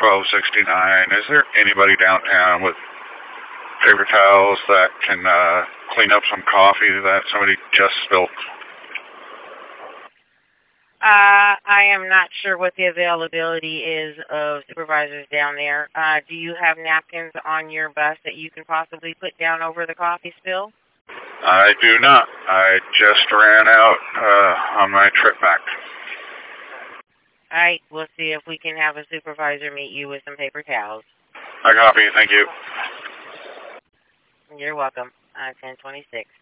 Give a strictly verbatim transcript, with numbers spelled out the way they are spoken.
twelve sixty-nine. Is there anybody downtown with paper towels that can uh, clean up some coffee that somebody just spilled? Uh, I am not sure what the availability is of supervisors down there. Uh, do you have napkins on your bus that you can possibly put down over the coffee spill? I do not. I just ran out uh, on my trip back. All right, we'll see if we can have a supervisor meet you with some paper towels. I copy. Thank you. You're welcome. Uh, ten twenty-six.